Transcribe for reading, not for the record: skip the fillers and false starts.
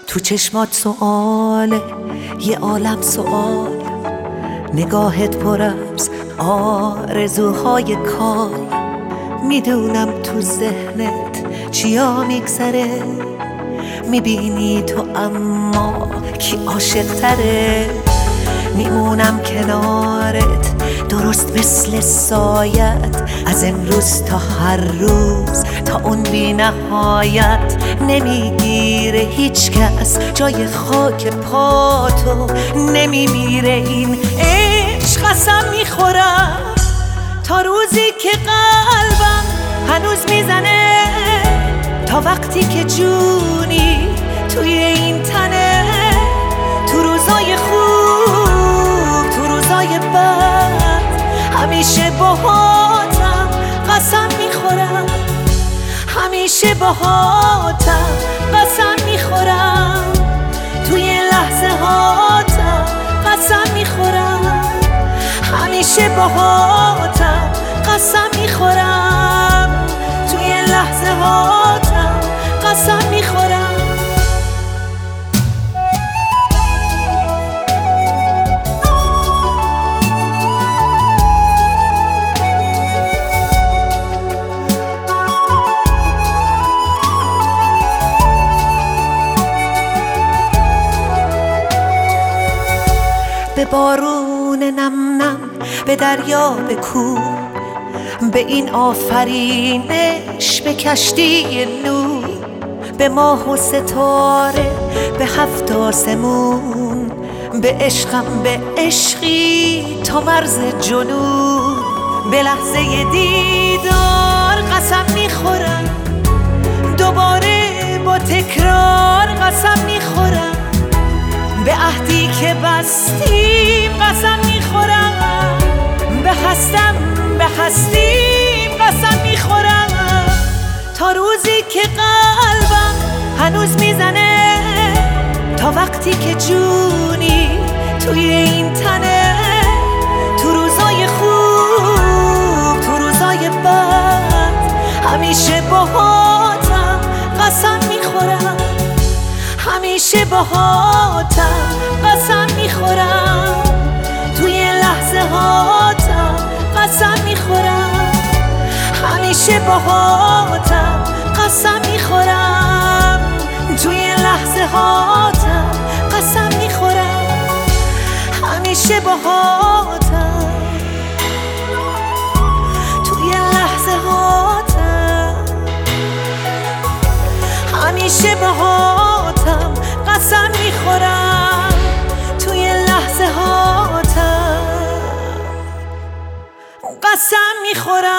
تو چشمات سؤاله، یه عالم سؤال، نگاهت پر از آرزوهای کال. میدونم تو ذهنت چیا میگذره، میبینی تو اما کی عاشق تره. میمونم کنارت درست مثل سایت، از امروز تا هر روز تا اون بی نهایت. نمیگیره هیچ کس جای خاک پاتو، نمیمیره این عشق. قسم میخورم تا روزی که قلبم هنوز میزنه، تا وقتی که جونی توی این تنه. تو روزای خوب، تو روزای بد، همیشه باهاتم قسم میخورم. همیشه باهاتم قسم میخورم. توی لحظه هاتم قسم میخورم. همیشه باهاتم قسم میخورم. توی لحظه هاتم قسم میخورم. به بارون نم نم، به دریا، به کوه، به این آفرینش، به کشتی نور، به ماه و ستاره، به هفت آسمون، به عشقم، به عشقی تا مرز جنون. به لحظه دیدار قسم میخورم، دوباره با تکرار قسم میخورم. به عهدی که بستیم قسم میخورم. به هستیم قسم میخورم. تا روزی که قلبم هنوز میزنه، تا وقتی که جونی توی این تنه. تو روزای خوب، تو روزای بد، همیشه باهاتم قسم میخورم. همیشه باهاتم قسم میخورم. توی لحظه هاتم قسم میخورم. همیشه باهاتم قسم میخورم. توی لحظه هاتم قسم میخورم. همیشه باهاتم. توی لحظه هاتم همیشه باهاتم قسم میخورم. توی لحظه هاتم قسم میخورم.